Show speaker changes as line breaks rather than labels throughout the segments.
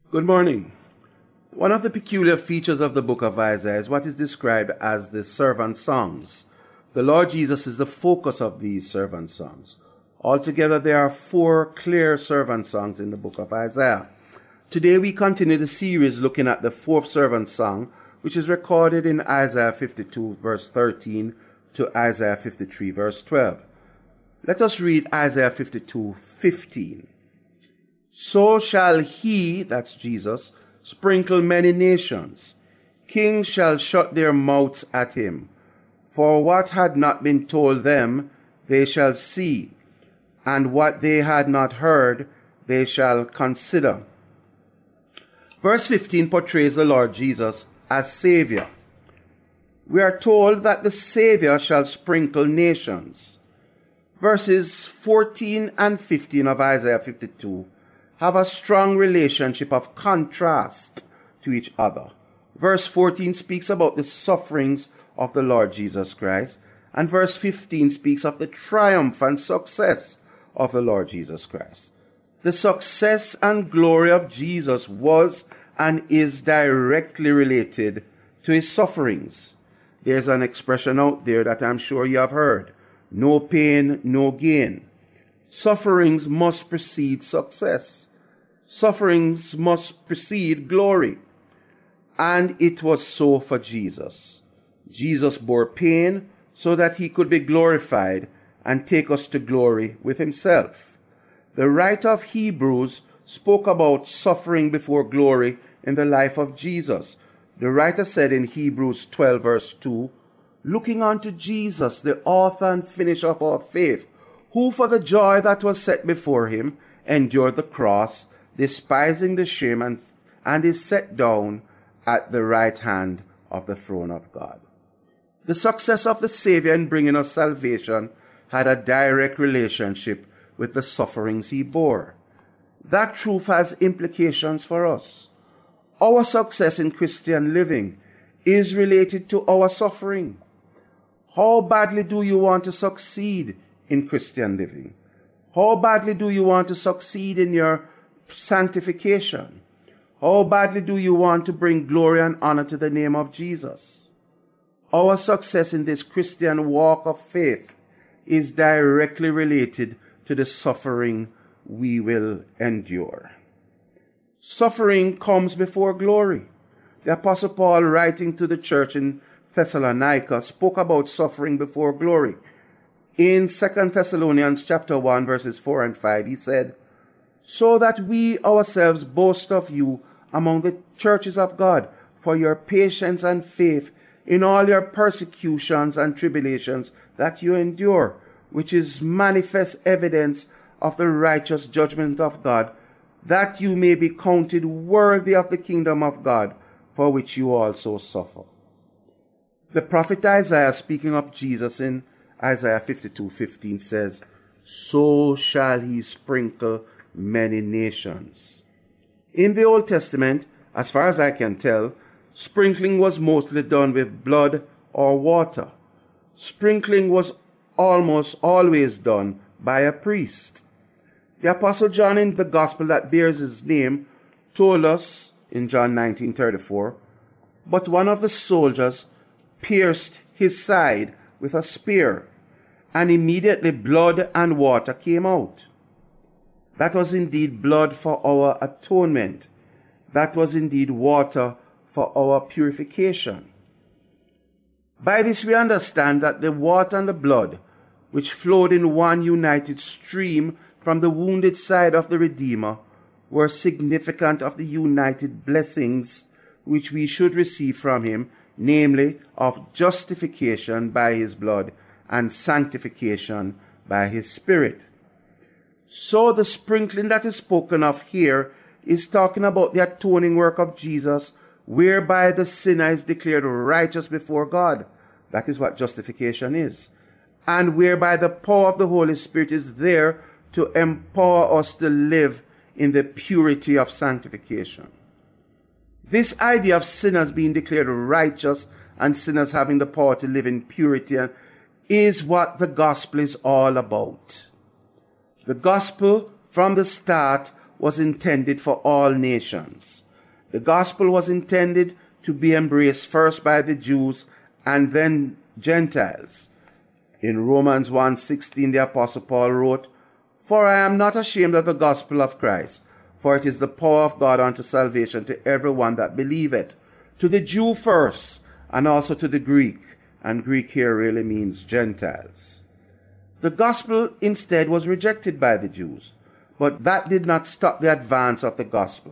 Good morning. One of the peculiar features of the book of Isaiah is what is described as the servant songs. The Lord Jesus is the focus of these servant songs. Altogether, there are 4 clear servant songs in the book of Isaiah. Today, we continue the series looking at the 4th servant song, which is recorded in Isaiah 52, verse 13 to Isaiah 53, verse 12. Let us read Isaiah 52, 15. So shall he, that's Jesus, sprinkle many nations. Kings shall shut their mouths at him. For what had not been told them, they shall see, and what they had not heard, they shall consider. Verse 15 portrays the Lord Jesus as Savior. We are told that the Savior shall sprinkle nations. Verses 14 and 15 of Isaiah 52 have a strong relationship of contrast to each other. Verse 14 speaks about the sufferings of the Lord Jesus Christ, and verse 15 speaks of the triumph and success of the Lord Jesus Christ. The success and glory of Jesus was and is directly related to his sufferings. There's an expression out there that I'm sure you have heard: no pain, no gain. Sufferings must precede success. Sufferings must precede glory. And it was so for Jesus. Jesus bore pain so that he could be glorified and take us to glory with himself. The writer of Hebrews spoke about suffering before glory in the life of Jesus. The writer said in Hebrews 12 verse 2, looking unto Jesus, the author and finisher of our faith, who for the joy that was set before him endured the cross, despising the shame, and is set down at the right hand of the throne of God. The success of the Savior in bringing us salvation had a direct relationship with the sufferings he bore. That truth has implications for us. Our success in Christian living is related to our suffering. How badly do you want to succeed in Christian living? How badly do you want to succeed in your sanctification? How badly do you want to bring glory and honor to the name of Jesus? Our success in this Christian walk of faith is directly related to the suffering we will endure. Suffering comes before glory. The Apostle Paul, writing to the church in Thessalonica, spoke about suffering before glory. In 2 Thessalonians chapter 1, verses 4 and 5, he said, so that we ourselves boast of you among the churches of God for your patience and faith in all your persecutions and tribulations that you endure, which is manifest evidence of the righteous judgment of God, that you may be counted worthy of the kingdom of God, for which you also suffer. The prophet Isaiah, speaking of Jesus in Isaiah 52:15, says, so shall he sprinkle many nations. In the Old Testament, as far as I can tell, sprinkling was mostly done with blood or water. Sprinkling was almost always done by a priest. The Apostle John, in the gospel that bears his name, told us in John 19:34, but one of the soldiers pierced his side with a spear, and immediately blood and water came out. That was indeed blood for our atonement. That was indeed water for our purification. By this we understand that the water and the blood, which flowed in one united stream from the wounded side of the Redeemer, were significant of the united blessings which we should receive from him, namely of justification by his blood and sanctification by his Spirit. So the sprinkling that is spoken of here is talking about the atoning work of Jesus, whereby the sinner is declared righteous before God. That is what justification is. And whereby the power of the Holy Spirit is there to empower us to live in the purity of sanctification. This idea of sinners being declared righteous and sinners having the power to live in purity is what the gospel is all about. The gospel from the start was intended for all nations. The gospel was intended to be embraced first by the Jews and then Gentiles. In Romans 1:16, the Apostle Paul wrote, "For I am not ashamed of the gospel of Christ, for it is the power of God unto salvation to everyone that believeth, to the Jew first, and also to the Greek." And Greek here really means Gentiles. The gospel instead was rejected by the Jews, but that did not stop the advance of the gospel.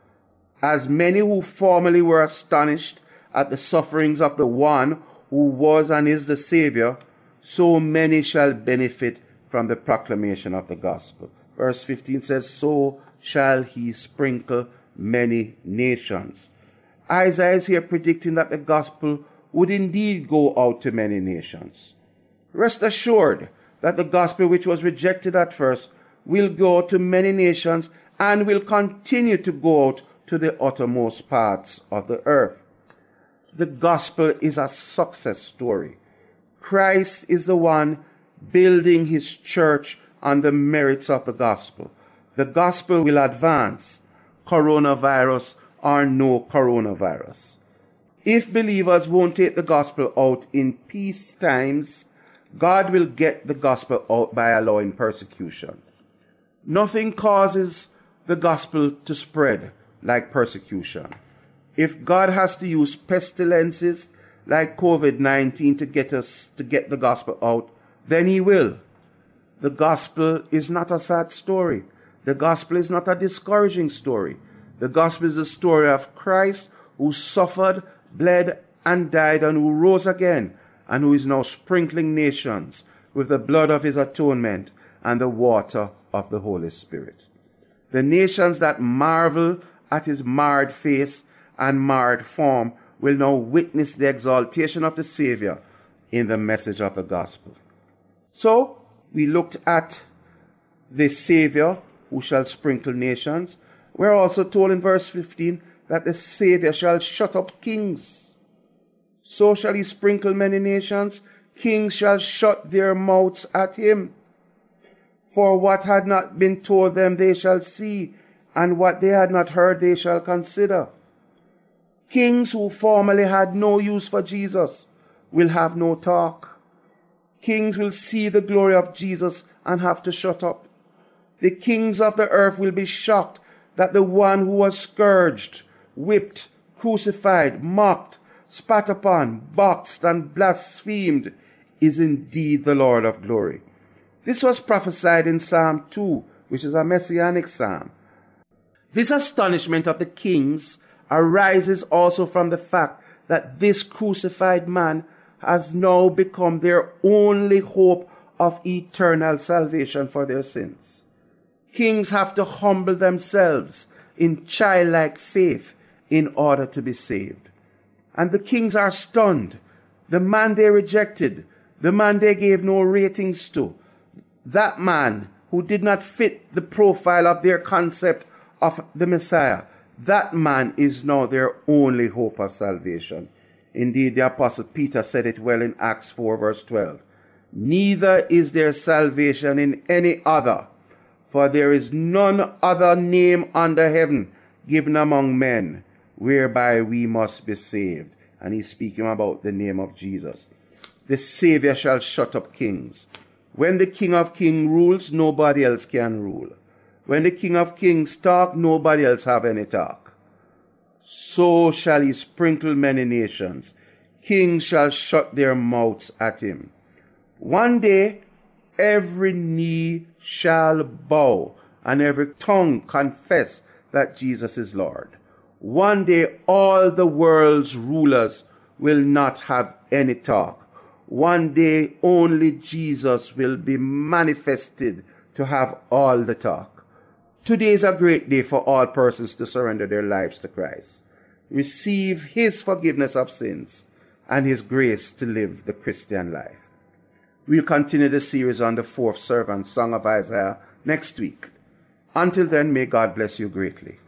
As many who formerly were astonished at the sufferings of the one who was and is the Savior, so many shall benefit from the proclamation of the gospel. Verse 15 says, "So shall he sprinkle many nations." Isaiah is here predicting that the gospel would indeed go out to many nations. Rest assured that the gospel which was rejected at first will go to many nations and will continue to go out to the uttermost parts of the earth. The gospel is a success story. Christ is the one building his church on the merits of the gospel. The gospel will advance, coronavirus or no coronavirus. If believers won't take the gospel out in peace times, God will get the gospel out by allowing persecution. Nothing causes the gospel to spread like persecution. If God has to use pestilences like COVID-19 to get the gospel out, then he will. The gospel is not a sad story. The gospel is not a discouraging story. The gospel is the story of Christ who suffered, bled, and died, and who rose again, and who is now sprinkling nations with the blood of his atonement and the water of the Holy Spirit. The nations that marvel at his marred face and marred form will now witness the exaltation of the Savior in the message of the gospel. So, we looked at the Savior who shall sprinkle nations. We're also told in verse 15 that the Savior shall shut up kings. So shall he sprinkle many nations. Kings shall shut their mouths at him. For what had not been told them they shall see, and what they had not heard they shall consider. Kings who formerly had no use for Jesus will have no talk. Kings will see the glory of Jesus and have to shut up. The kings of the earth will be shocked that the one who was scourged, whipped, crucified, mocked, spat upon, boxed, and blasphemed is indeed the Lord of glory. This was prophesied in Psalm 2, which is a messianic psalm. This astonishment of the kings arises also from the fact that this crucified man has now become their only hope of eternal salvation for their sins. Kings have to humble themselves in childlike faith in order to be saved. And the kings are stunned. The man they rejected, the man they gave no ratings to, that man who did not fit the profile of their concept of the Messiah, that man is now their only hope of salvation. Indeed, the Apostle Peter said it well in Acts 4 verse 12. "Neither is there salvation in any other, for there is none other name under heaven given among men whereby we must be saved." And he's speaking about the name of Jesus. The Savior shall shut up kings. When the King of Kings rules, nobody else can rule. When the King of Kings talk, nobody else have any talk. So shall he sprinkle many nations. Kings shall shut their mouths at him. One day, every knee shall bow and every tongue confess that Jesus is Lord. One day, all the world's rulers will not have any talk. One day, only Jesus will be manifested to have all the talk. Today is a great day for all persons to surrender their lives to Christ, receive his forgiveness of sins, and his grace to live the Christian life. We'll continue the series on the fourth servant song of Isaiah next week. Until then, may God bless you greatly.